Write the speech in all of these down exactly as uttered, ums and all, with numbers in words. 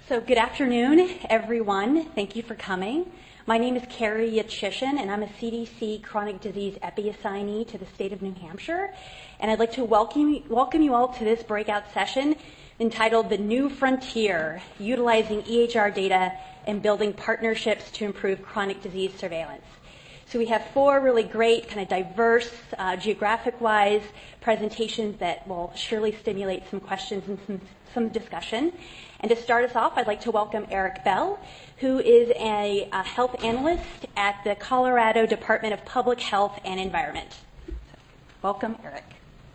So good afternoon, everyone. Thank you for coming. My name is Carrie Yachishin, and I'm a C D C chronic disease epi assignee to the state of New Hampshire. And I'd like to welcome, welcome you all to this breakout session entitled The New Frontier, Utilizing E H R Data and Building Partnerships to Improve Chronic Disease Surveillance. So we have four really great, kind of diverse, uh, geographic-wise presentations that will surely stimulate some questions and some, some discussion. And to start us off, I'd like to welcome Eric Bell, who is a, a health analyst at the Colorado Department of Public Health and Environment. So, welcome, Eric.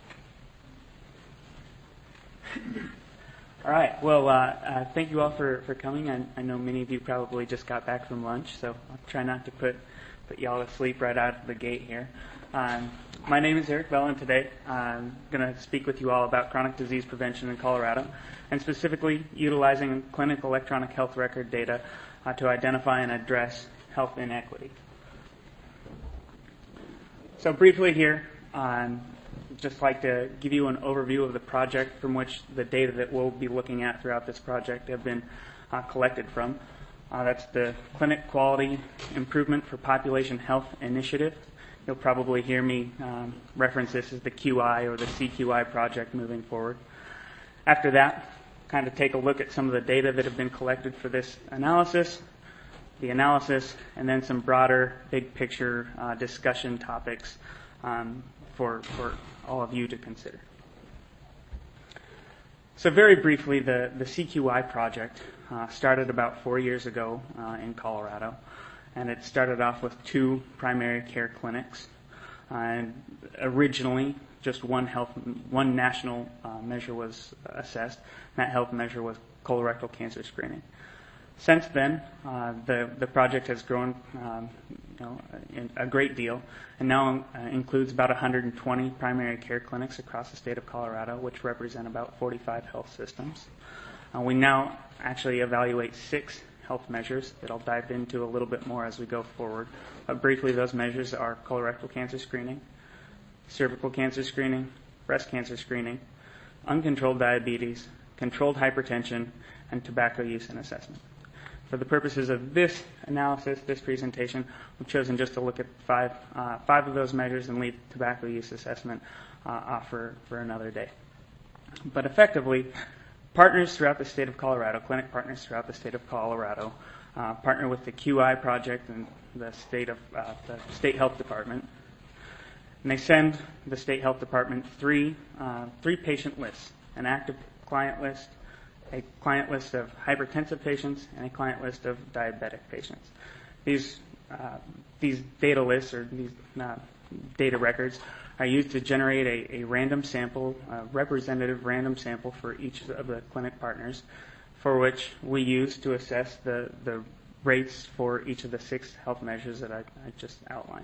All right. Well, uh, uh, thank you all for, for coming. I, I know many of you probably just got back from lunch, so I'll try not to put, put y'all to sleep right out of the gate here. Um, my name is Eric Bell, and today I'm going to speak with you all about chronic disease prevention in Colorado, and specifically utilizing clinical electronic health record data uh, to identify and address health inequity. So briefly here, um, just like to give you an overview of the project from which the data that we'll be looking at throughout this project have been uh, collected from. Uh, that's the Clinic Quality Improvement for Population Health Initiative. You'll probably hear me um, reference this as the Q I or the C Q I project moving forward. After that, kind of take a look at some of the data that have been collected for this analysis, the analysis, and then some broader, big picture uh, discussion topics um, for, for all of you to consider. So very briefly, the, the C Q I project uh, started about four years ago uh, in Colorado, and it started off with two primary care clinics. Uh, and originally, just one health, one national uh, measure was assessed. And that health measure was colorectal cancer screening. Since then, uh, the the project has grown, um, you know, a, a great deal, and now uh, includes about one hundred twenty primary care clinics across the state of Colorado, which represent about forty-five health systems. Uh, we now actually evaluate six health measures that I'll dive into a little bit more as we go forward. But briefly, those measures are colorectal cancer screening, cervical cancer screening, breast cancer screening, uncontrolled diabetes, controlled hypertension, and tobacco use and assessment. For the purposes of this analysis, this presentation, we've chosen just to look at five, uh, five of those measures and leave tobacco use assessment uh, off for, for another day. But effectively, partners throughout the state of Colorado, clinic partners throughout the state of Colorado, uh, partner with the Q I project and the state of uh, the state health department, and they send the state health department three uh, three patient lists: an active client list, a client list of hypertensive patients, and a client list of diabetic patients. These uh, these data lists or these uh, data records are used to generate a, a random sample, a representative random sample for each of the clinic partners, for which we use to assess the, the rates for each of the six health measures that I, I just outlined.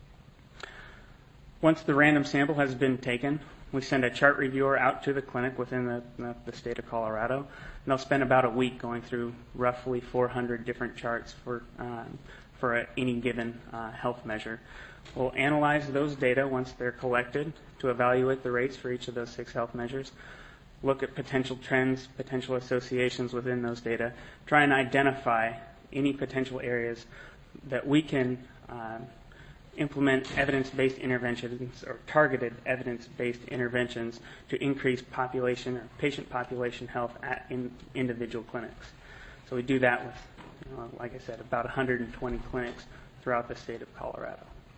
Once the random sample has been taken, we send a chart reviewer out to the clinic within the, the, the state of Colorado, and they'll spend about a week going through roughly four hundred different charts for um, for a, any given uh, health measure. We'll analyze those data once they're collected to evaluate the rates for each of those six health measures, look at potential trends, potential associations within those data, try and identify any potential areas that we can uh, implement evidence-based interventions or targeted evidence-based interventions to increase population or patient population health at in individual clinics. So we do that with, you know, like I said, about one hundred twenty clinics throughout the state of Colorado.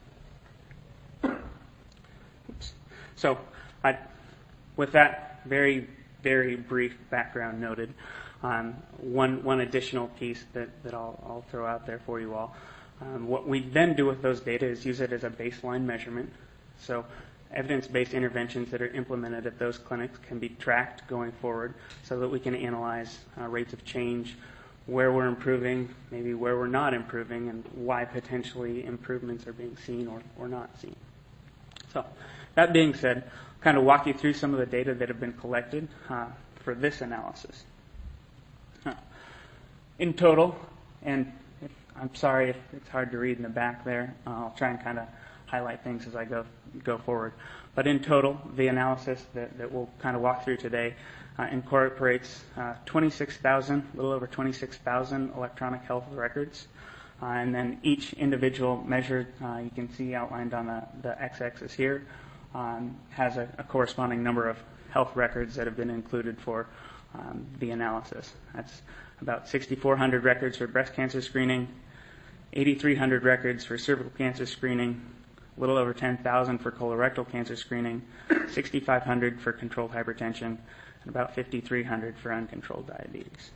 Oops. So I, with that very, very brief background noted, um, one, one additional piece that, that I'll, I'll throw out there for you all. Um, what we then do with those data is use it as a baseline measurement. So evidence-based interventions that are implemented at those clinics can be tracked going forward so that we can analyze uh, rates of change, where we're improving, maybe where we're not improving, and why potentially improvements are being seen or, or not seen. So that being said, I'll kind of walk you through some of the data that have been collected uh, for this analysis. Uh, in total, and if, I'm sorry if it's hard to read in the back there, uh, I'll try and kind of highlight things as I go go forward. But in total, the analysis that, that we'll kind of walk through today uh, incorporates uh, twenty-six thousand, a little over twenty-six thousand electronic health records. Uh, and then each individual measure, uh, you can see outlined on the, the x-axis here, um, has a, a corresponding number of health records that have been included for um, the analysis. That's about sixty-four hundred records for breast cancer screening, eighty-three hundred records for cervical cancer screening, a little over ten thousand for colorectal cancer screening, sixty-five hundred for controlled hypertension, and about fifty-three hundred for uncontrolled diabetes.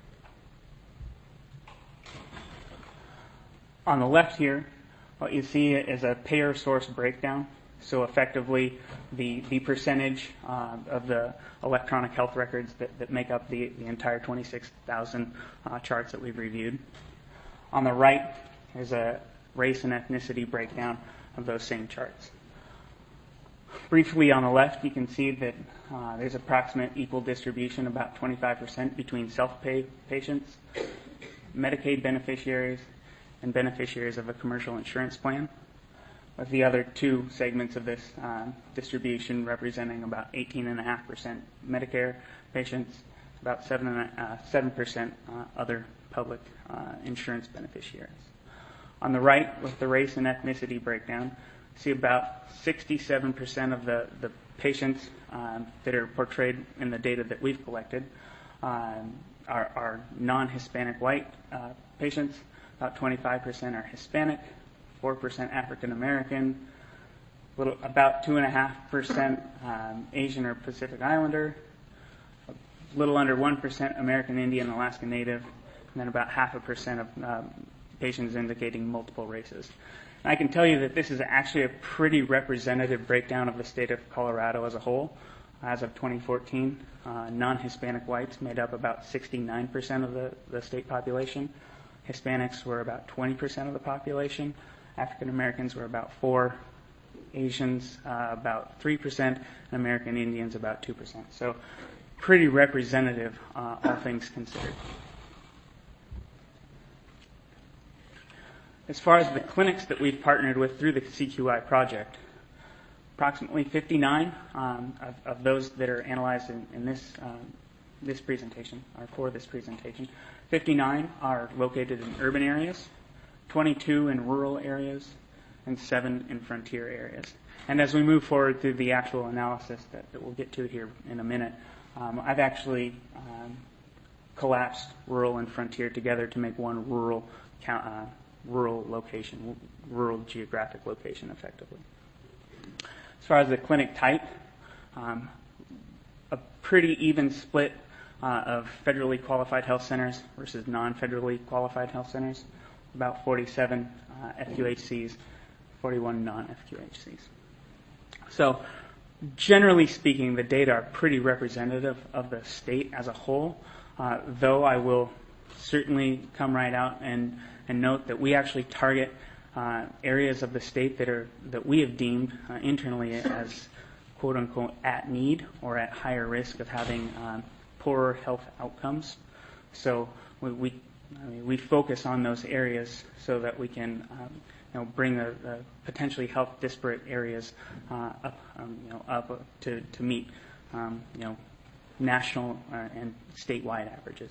On the left here, what you see is a payer source breakdown. So effectively, the, the percentage uh, of the electronic health records that, that make up the, the entire twenty-six thousand uh, charts that we've reviewed. On the right is a race and ethnicity breakdown of those same charts. Briefly on the left, you can see that uh, there's approximate equal distribution, about twenty-five percent between self-pay patients, Medicaid beneficiaries, and beneficiaries of a commercial insurance plan, with the other two segments of this uh, distribution representing about eighteen point five percent Medicare patients, about seven percent uh, other public uh, insurance beneficiaries. On the right, with the race and ethnicity breakdown, you see about sixty-seven percent of the, the patients um, that are portrayed in the data that we've collected um, are, are non-Hispanic white uh, patients. About twenty-five percent are Hispanic, four percent African American, little about two point five percent um, Asian or Pacific Islander, a little under one percent American Indian, Alaska Native, and then about half a percent of um, patients indicating multiple races. And I can tell you that this is actually a pretty representative breakdown of the state of Colorado as a whole. As of twenty fourteen, uh, non-Hispanic whites made up about sixty-nine percent of the, the state population. Hispanics were about twenty percent of the population. African Americans were about four, Asians uh, about three percent, and American Indians about two percent. So pretty representative, uh, all things considered. As far as the clinics that we've partnered with through the C Q I project, approximately fifty-nine um, of, of those that are analyzed in, in this um, this presentation, or for this presentation, fifty-nine are located in urban areas, twenty-two in rural areas, and seven in frontier areas. And as we move forward through the actual analysis that, that we'll get to here in a minute, um, I've actually um, collapsed rural and frontier together to make one rural uh, rural location, rural geographic location effectively. As far as the clinic type, um, a pretty even split uh, of federally qualified health centers versus non-federally qualified health centers, about forty-seven uh, F Q H Cs, forty-one non-F Q H Cs. So generally speaking, the data are pretty representative of the state as a whole, uh, though I will certainly come right out and, and note that we actually target uh, areas of the state that are that we have deemed uh, internally as quote-unquote at need or at higher risk of having um, poorer health outcomes. So we, we, I mean, we focus on those areas so that we can um, you know, bring the, the potentially health disparate areas uh, up, um, you know, up to, to meet um, you know, national uh, and statewide averages.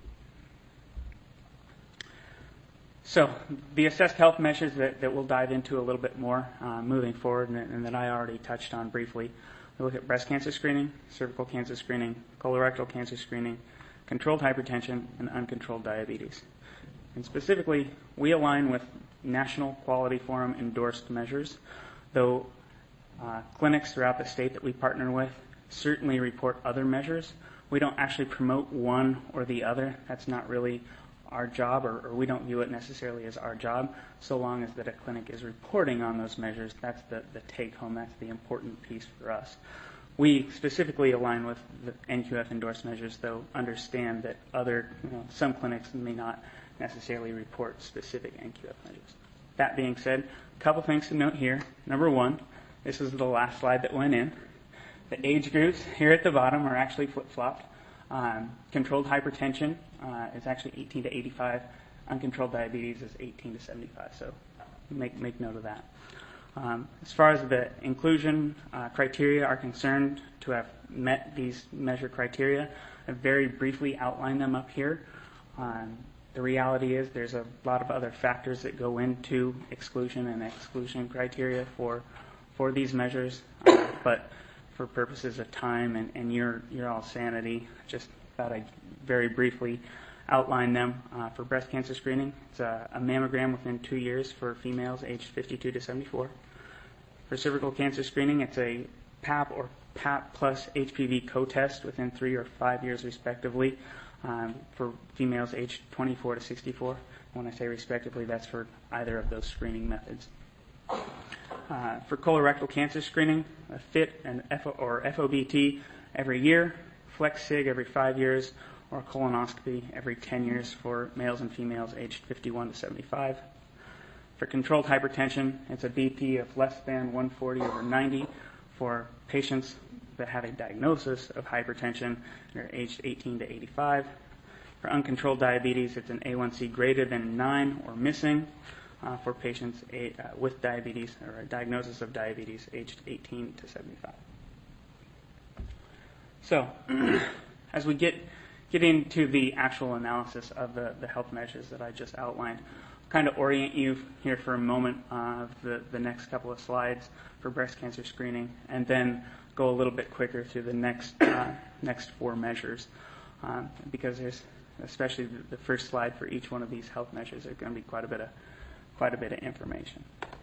So the assessed health measures that, that we'll dive into a little bit more uh, moving forward and, and that I already touched on briefly. We look at breast cancer screening, cervical cancer screening, colorectal cancer screening, controlled hypertension, and uncontrolled diabetes. And specifically, we align with National Quality Forum endorsed measures, though uh, clinics throughout the state that we partner with certainly report other measures. We don't actually promote one or the other. That's not really our job, or, or we don't view it necessarily as our job, so long as that a clinic is reporting on those measures. That's the, the take-home. That's the important piece for us. We specifically align with the N Q F endorsed measures, though understand that other, you know, some clinics may not necessarily report specific N Q F measures. That being said, a couple things to note here. Number one, this is the last slide that went in. The age groups here at the bottom are actually flip-flopped. Um, controlled hypertension uh, is actually eighteen to eighty-five. Uncontrolled diabetes is eighteen to seventy-five. So make make note of that. Um, as far as the inclusion uh, criteria are concerned, to have met these measure criteria, I've very briefly outlined them up here. Um, the reality is there's a lot of other factors that go into exclusion and exclusion criteria for for these measures, uh, but for purposes of time and, and your your all sanity, just thought I'd very briefly outline them. Uh, for breast cancer screening, it's a, a mammogram within two years for females aged fifty-two to seventy-four. For cervical cancer screening, it's a P A P or P A P plus H P V co-test within three or five years respectively, um, for females aged twenty-four to sixty-four. When I say respectively, that's for either of those screening methods. Uh, for colorectal cancer screening, a F I T and F O, or F O B T every year, Flex Sig every five years, or colonoscopy every ten years for males and females aged fifty-one to seventy-five. For controlled hypertension, it's a B P of less than one forty over ninety for patients that have a diagnosis of hypertension and are aged eighteen to eighty-five. For uncontrolled diabetes, it's an A one C greater than nine or missing uh, for patients a, uh, with diabetes or a diagnosis of diabetes aged eighteen to seventy-five. So, as we get get into the actual analysis of the, the health measures that I just outlined, I'll kind of orient you here for a moment uh, of the, the next couple of slides for breast cancer screening, and then go a little bit quicker through the next uh, next four measures, um, because there's especially the, the first slide for each one of these health measures are going to be quite a bit of quite a bit of information.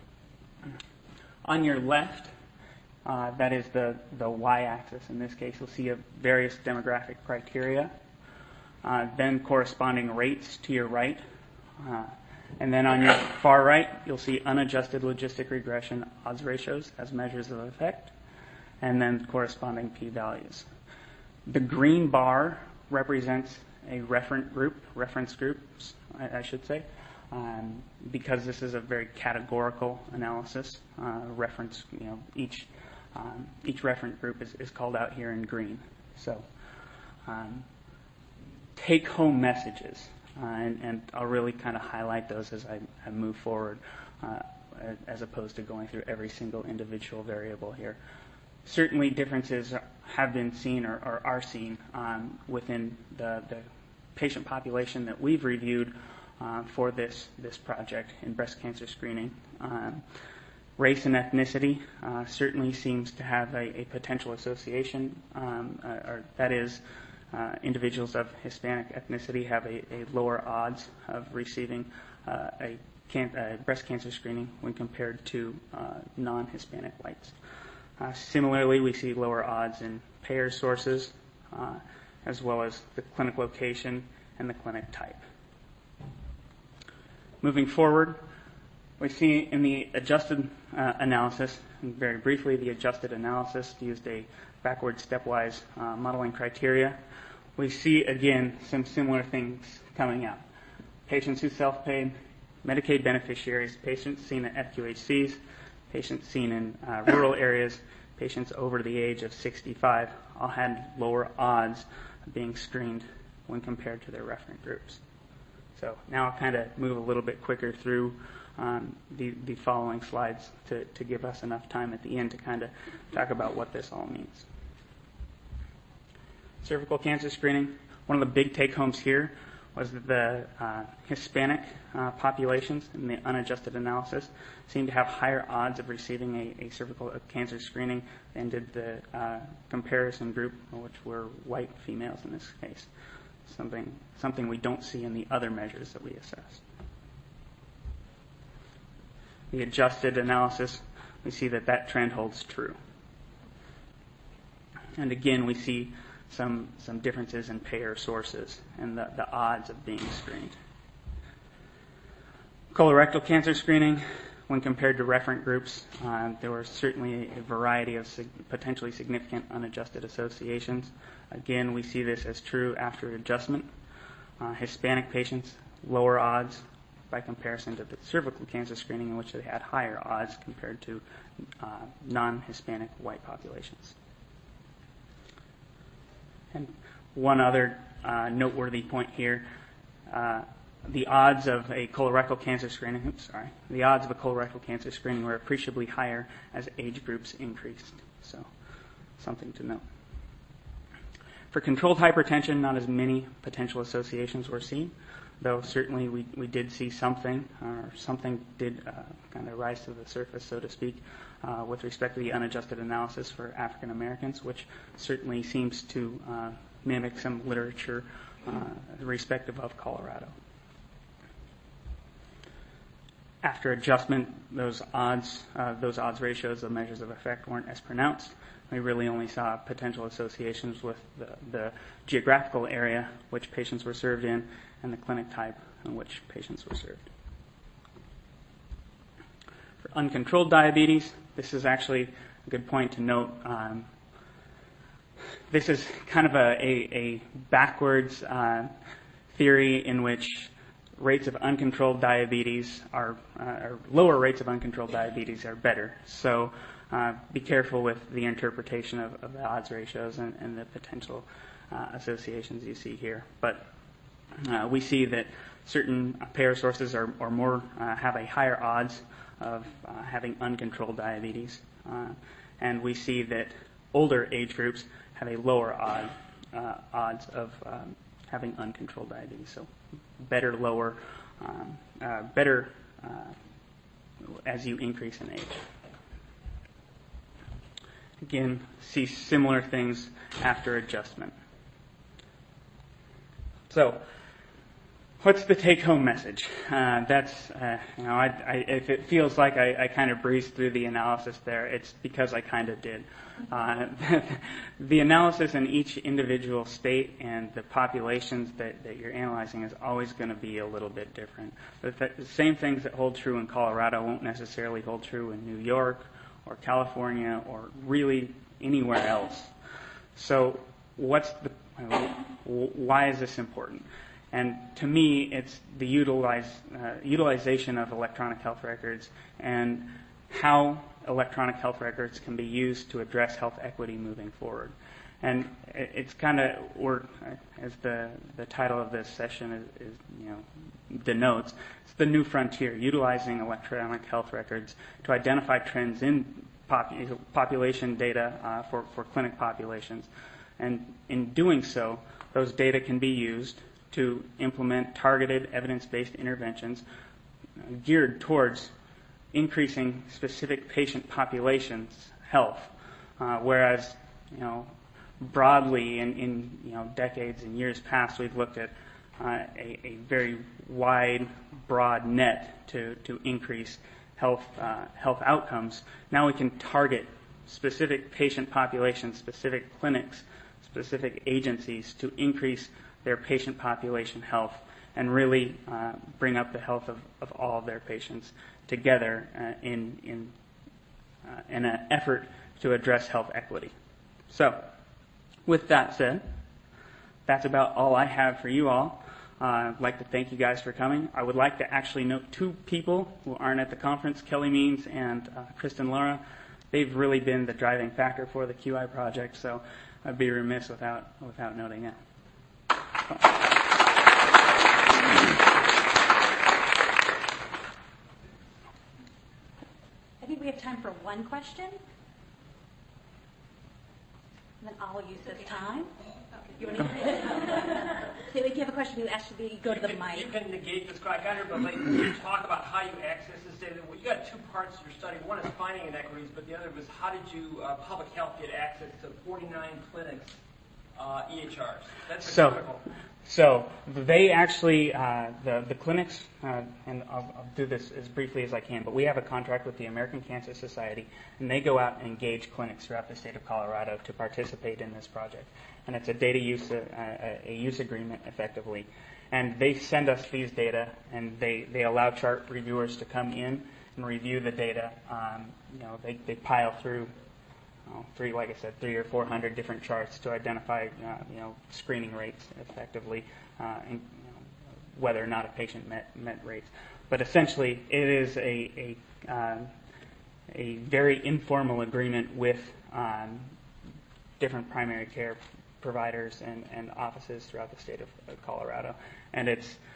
On your left, uh, that is the the y-axis. In this case, you'll see a various demographic criteria, uh, then corresponding rates to your right. Uh, And then on your far right, you'll see unadjusted logistic regression odds ratios as measures of effect, and then corresponding p-values. The green bar represents a referent group, reference groups, I, I should say, um, because this is a very categorical analysis. Uh, reference, you know, each um, each referent group is, is called out here in green. So, um, take-home messages. Uh, and, and I'll really kind of highlight those as I, I move forward, uh, as opposed to going through every single individual variable here. Certainly differences have been seen or, or are seen um, within the, the patient population that we've reviewed uh, for this, this project in breast cancer screening. Um, race and ethnicity uh, certainly seems to have a, a potential association, um, uh, or that is, Uh, individuals of Hispanic ethnicity have a, a lower odds of receiving uh, a, can, a breast cancer screening when compared to uh, non-Hispanic whites. Uh, similarly, we see lower odds in payer sources, uh, as well as the clinic location and the clinic type. Moving forward, we see in the adjusted uh, analysis, and very briefly, the adjusted analysis used a backward stepwise uh, modeling criteria. We see, again, some similar things coming out. Patients who self-paid, Medicaid beneficiaries, patients seen at F Q H Cs, patients seen in uh, rural areas, patients over the age of sixty-five, all had lower odds of being screened when compared to their referent groups. So now I'll kind of move a little bit quicker through um, the, the following slides to, to give us enough time at the end to kind of talk about what this all means. Cervical cancer screening, one of the big take-homes here was that the uh, Hispanic uh, populations in the unadjusted analysis seemed to have higher odds of receiving a, a cervical cancer screening than did the uh, comparison group, which were white females in this case. Something, something we don't see in the other measures that we assessed. The adjusted analysis, we see that that trend holds true. And again, we see some some differences in payer sources and the, the odds of being screened. Colorectal cancer screening, when compared to referent groups, uh, there were certainly a variety of sig- potentially significant unadjusted associations. Again, we see this as true after adjustment. Uh, Hispanic patients, lower odds by comparison to the cervical cancer screening, in which they had higher odds compared to uh, non-Hispanic white populations. And one other uh, noteworthy point here, uh, the odds of a colorectal cancer screening, oops, sorry, the odds of a colorectal cancer screening were appreciably higher as age groups increased. So, something to note. For controlled hypertension, not as many potential associations were seen, though certainly we, we did see something, or something did uh, kind of rise to the surface, so to speak, uh, with respect to the unadjusted analysis for African Americans, which certainly seems to uh, mimic some literature uh, respective of Colorado. After adjustment, those odds, uh, those odds ratios of measures of effect weren't as pronounced. We really only saw potential associations with the, the geographical area which patients were served in and the clinic type in which patients were served. For uncontrolled diabetes, this is actually a good point to note. Um, this is kind of a, a, a backwards uh, theory in which rates of uncontrolled diabetes are, uh, or lower rates of uncontrolled diabetes are better. So uh, be careful with the interpretation of, of the odds ratios and, and the potential uh, associations you see here. But uh, we see that certain payer sources are, are more, uh, have a higher odds of uh, having uncontrolled diabetes. Uh, and we see that older age groups have a lower odd, uh, odds of um, having uncontrolled diabetes. So better, lower, um, uh, better uh, as you increase in age. Again, see similar things after adjustment. So, what's the take-home message? Uh, that's, uh, you know, I, I, if it feels like I, I kind of breezed through the analysis there, it's because I kind of did. Uh, the analysis in each individual state and the populations that, that you're analyzing is always going to be a little bit different. But the, the same things that hold true in Colorado won't necessarily hold true in New York or California or really anywhere else. So what's the, why is this important? And to me, it's the utilize, uh, utilization of electronic health records and how electronic health records can be used to address health equity moving forward. And it's kind of, or as the, the title of this session is, is, you know, denotes, it's the new frontier, utilizing electronic health records to identify trends in pop, population data uh, for, for clinic populations. And in doing so, those data can be used to implement targeted evidence-based interventions geared towards increasing specific patient populations' health, uh, whereas, you know, broadly in, in you know decades and years past, we've looked at uh, a, a very wide, broad net to to increase health uh, health outcomes. Now we can target specific patient populations, specific clinics, specific agencies to increase their patient population health and really uh, bring up the health of, of all of their patients together uh, in in uh, in an effort to address health equity. So, with that said, that's about all I have for you all. Uh, I'd like to thank you guys for coming. I would like to actually note two people who aren't at the conference, Kelly Means and uh, Kristen Laura. They've really been the driving factor for the Q I project, so I'd be remiss without without noting that. I think we have time for one question. And then I'll use this time. You want to so if you have a question, you actually go to the you can, mic. You can negate this criteria, but like, you talk about how you access this data. Well, you got two parts to your study. One is finding inequities, but the other was how did you, uh, public health, get access to forty-nine clinics, uh, E H Rs? That's so, critical. So they actually, uh, the, the clinics, uh, and I'll, I'll do this as briefly as I can, but we have a contract with the American Cancer Society, and they go out and engage clinics throughout the state of Colorado to participate in this project. And it's a data use, uh, a, a use agreement, effectively. And they send us these data, and they, they allow chart reviewers to come in and review the data. Um, you know, they, they pile through Oh, three, like I said, three or four hundred different charts to identify, uh, you know, screening rates effectively, uh, and you know, whether or not a patient met met rates. But essentially, it is a a, uh, a very informal agreement with um, different primary care providers and, and offices throughout the state of Colorado, and it's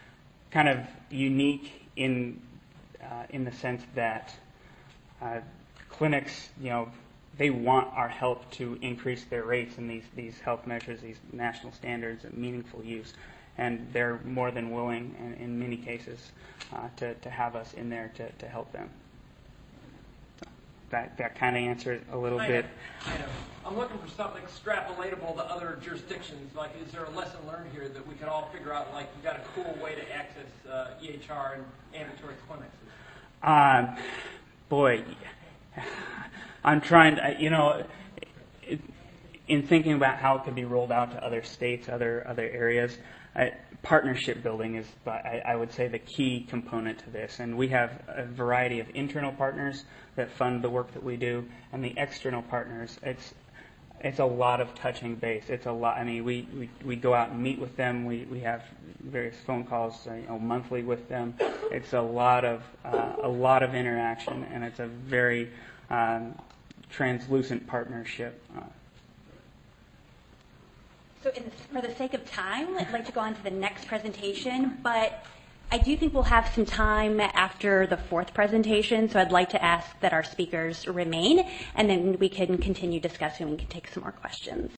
kind of unique in uh, in the sense that uh, clinics, you know, they want our help to increase their rates in these, these health measures, these national standards of meaningful use. And they're more than willing, in, in many cases, uh, to, to have us in there to, to help them. So that that kind of answers a little I bit. Know. I know. I'm looking for something extrapolatable to other jurisdictions. Like, is there a lesson learned here that we can all figure out, like, you've got a cool way to access uh, E H R and ambulatory clinics? Um, boy, I'm trying to, you know, in thinking about how it could be rolled out to other states, other other areas, uh, partnership building is, I, I would say, the key component to this. And we have a variety of internal partners that fund the work that we do, and the external partners. It's it's a lot of touching base. It's a lot. I mean, we, we, we go out and meet with them. We we have various phone calls, uh, you know, monthly with them. It's a lot of uh, a lot of interaction, and it's a very um, translucent partnership. Uh, So in the, for the sake of time, I'd like to go on to the next presentation, but I do think we'll have some time after the fourth presentation, so I'd like to ask that our speakers remain, and then we can continue discussing and we can take some more questions.